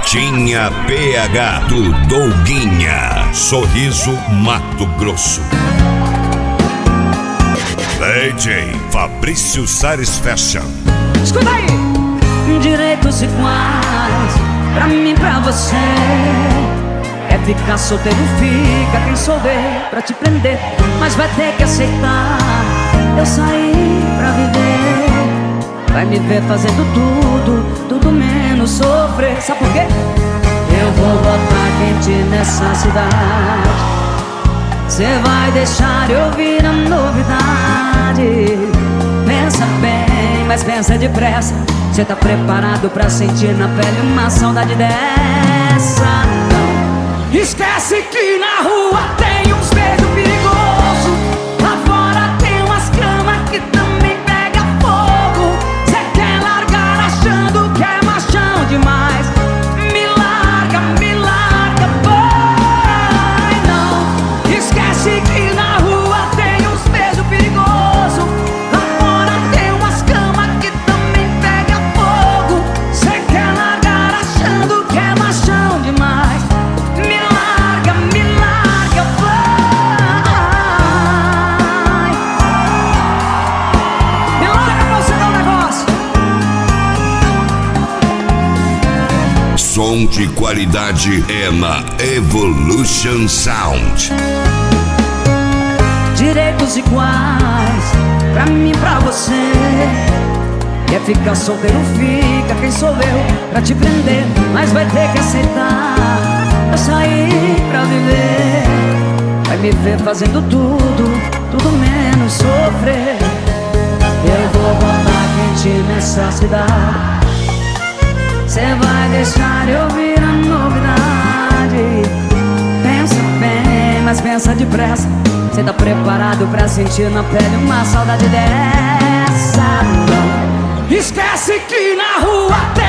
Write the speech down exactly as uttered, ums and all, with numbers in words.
Tinha P H do Douguinha, Sorriso, Mato Grosso. D J Fabrício Sares Fashion. Escuta aí! Direitos iguais, pra mim, pra você. É ficar solteiro, fica quem souber pra te prender. Mas vai ter que aceitar, eu saí pra viver. Vai me ver fazendo tudo, tudo menos sofrer. Sabe por quê? Eu vou botar quente nessa cidade. Cê vai deixar eu vir a novidade. Pensa bem, mas pensa depressa. Cê tá preparado pra sentir na pele uma saudade dessa? Não. Esquece que na rua tem uns beijos perigosos. Lá fora tem umas camas que também pega fogo. Cê quer largar achando que é machão demais. Me larga, me larga, vai. Não. Esquece que na rua tem uns beijos perigosos. Lá fora tem umas camas que também pega fogo. Cê quer largar achando que é machão demais. Me larga, me larga, vai. Me larga pra você dar um negócio. Som de qualidade é na Evolution Sound. Direitos iguais, pra mim, pra você. Quer ficar solteiro, fica quem sou eu pra te prender. Mas vai ter que aceitar, eu saí pra viver. Vai me ver fazendo tudo, tudo menos sofrer. Eu vou botar quente nessa cidade. Cê vai deixar eu vir a novidade. Pensa bem, mas pensa depressa. Cê tá preparado pra sentir na pele uma saudade dessa? Não. Esquece que na rua